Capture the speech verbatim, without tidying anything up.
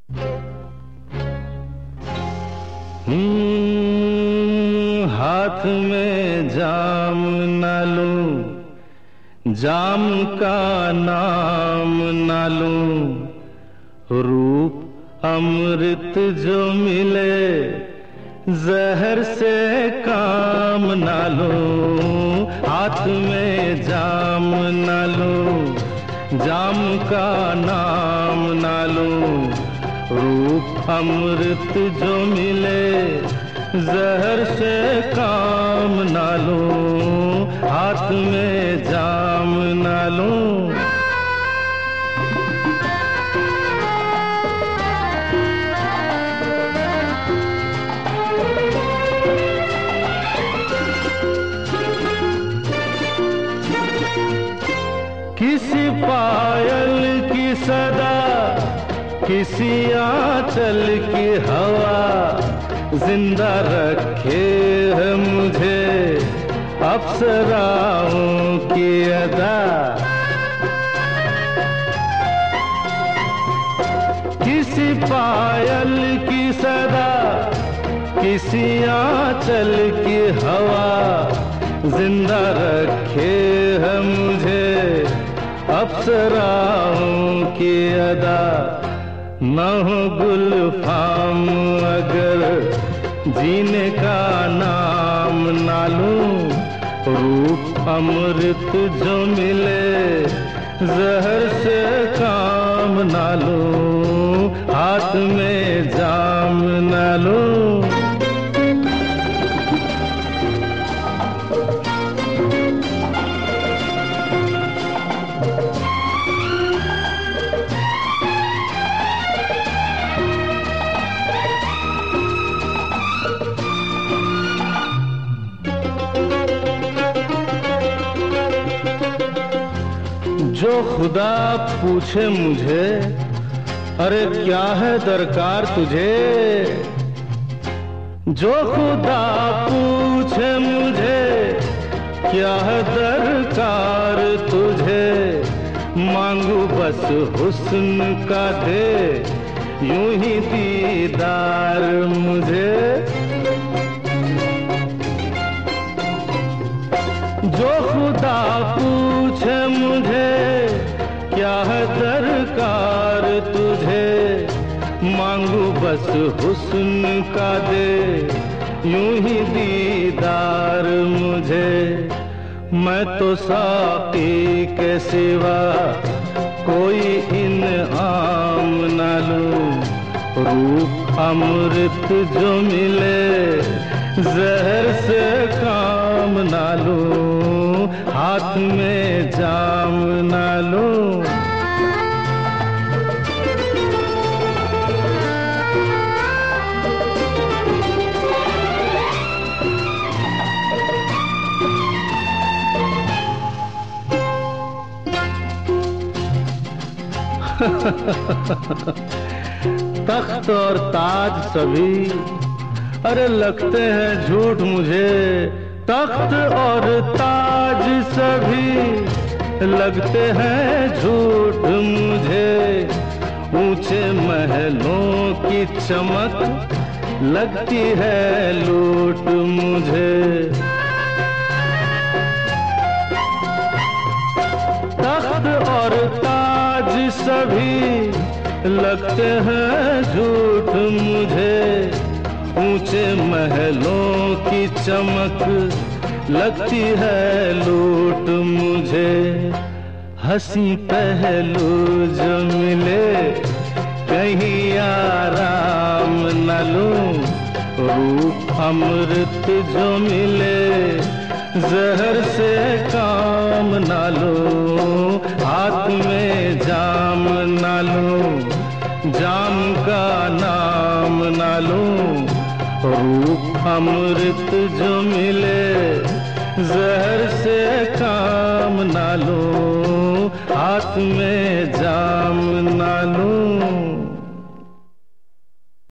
हम्म, हाथ में जाम न लूं, जाम का नाम न लूं, रूप अमृत जो मिले जहर से काम न लूं। हाथ में जाम न लूं, जाम का नाम न लूं, रूप अमृत जो मिले जहर से काम न लूं। हाथ में जाम न लूं। किसी पायल की सदा, किसी आंचल की हवा, जिंदा रखे है मुझे अप्सराओं की अदा। किसी पायल की सदा, किसी आंचल की हवा, जिंदा रखे है मुझे अप्सराओं की अदा। न हो गुलफाम अगर जीने का नाम ना लूं, रूप अमृत जो मिले जहर से काम ना लूं। हाथ में जाम ना लूं। जो खुदा पूछे मुझे, अरे क्या है दरकार तुझे। जो खुदा पूछे मुझे, क्या है दरकार तुझे, मांगू बस हुस्न का दे यूं ही दीदार मुझे। जो खुदा पूछे मुझे, क्या है दरकार तुझे, मांगू बस हुस्न का दे यूं ही दीदार मुझे। मैं तो साक़ी के सिवा कोई इनाम न लूं, रूप अमृत जो मिले जहर से काम ना लूं। हाथ में जाम ना लूं। तख्त और ताज सभी, अरे लगते हैं झूठ मुझे। तख्त और ताज सभी लगते हैं झूठ मुझे। ऊंचे महलों की चमक लगती है लूट मुझे। तख्त और ताज सभी लगते हैं झूठ मुझे। ऊंचे महलों की चमक लगती है लूट मुझे। हंसी पहलू जो मिले कहीं आराम न लूं, रूप अमृत जो मिले जहर से काम न लूं। हाथ में जाम न लूं, जाम का नाम न लूं, रूप अमृत जो मिले जहर से काम न लूं। हाथ में जाम न लूं।